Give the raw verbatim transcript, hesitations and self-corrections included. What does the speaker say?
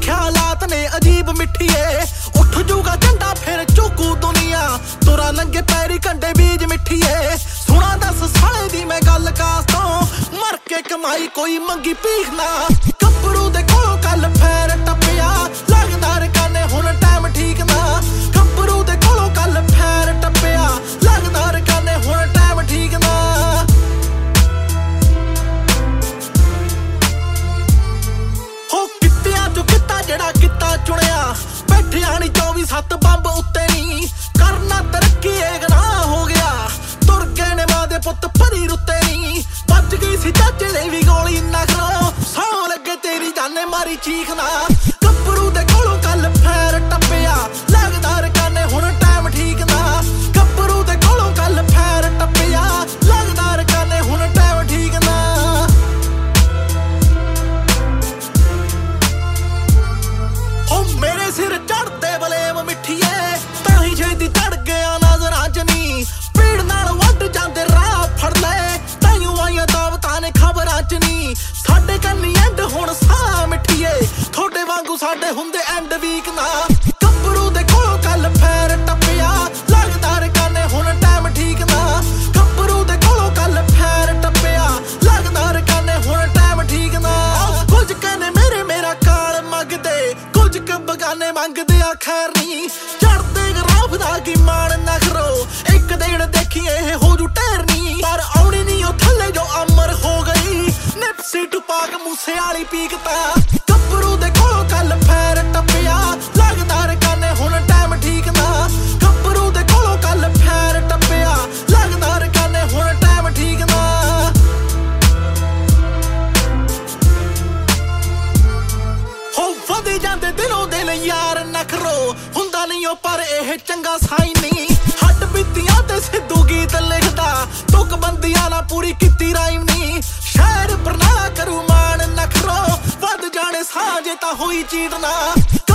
ख्यालात ने अजीब मिठिए उठ जूगा झंडा फिर चुकू दुनिया तुरा नंगे पैरी कंडे बीज मिठिए सुना दस साले दी मैं गल कास तो मर के कमाई कोई मंगी भीख ना गब्बरू दे कोलों कल फैर टप्पिया लगदा रकाने हुण टाइम ठीक ना गब्बरू दे कोलों कल फैर टप्पिया लगदा रकाने हुण टाइम ठीक ना हो कित्तियां चो कित्ता जेड़ा कित्ता चुनिया बैठिया नी चौबी सत्त बंब उत्ते नी करना तरक्की ए गनाह हो गया तुर गए ने मां दे पुत्त भरी रुत्ते नी बच गई सी चाचे दे वी गोली ना करो सौ लगे तेरी जाने मारी चीख ना गब्बरू दे कोलों कल फैर टप्पिया लगदा रकाने हुण टाइम ठीक ना गब्बरू दे कोलों कल फैर टप्पिया लगदा रकाने हुण टाइम ठीक ना हो मेरे सिर चढ़दे बलेम मिठिए ताही छेती चढ़ गया नजरां च नी भीड़ नाल वड्ड जांदे राह फड़ ले ताईयों आईयां दावतां ने खबरां च नी साडे कन्नी एंड हुण साह मिठिए थोड़े वांगू साडे हुंदे एंड वीक ना गब्बरू दे कोलों कल फैर टप्पिया लगदा रकाने हुण टाइम ठीक ना गब्बरू दे कोलों कल फैर टप्पिया लगदा रकाने हुण टाइम ठीक ना कुछ कहने मेरे मेरा काल मंगदे कुछ क बगाने मंगदे आ खैर नी चढ़दे गराफ दा की मान ना करो एक दिन देखिए हो जू टहरनी पर आउणी नी ओ थल्ले जो अमर हो गई निपसी टुपाक मूसे वाली पीकता गब्बरू दे कोलों कल फैर टप्पिया लगदा रकाने हुण टाइम ठीक ना गब्बरू दे कोलों कल फैर टप्पिया लगदा रकाने हुण टाइम ठीक ना हो वधी जांदे दिनों दिन यार नखरो हुंदा नहीं ओ पर एह चंगा साई नहीं हट बीतियां ते सिद्धू गीत लिखदा तुक बंदियां ना पूरी कीती राइम नहीं शहर पर ना करू मान नखरो वध जाने सां जे तां होई चीट ना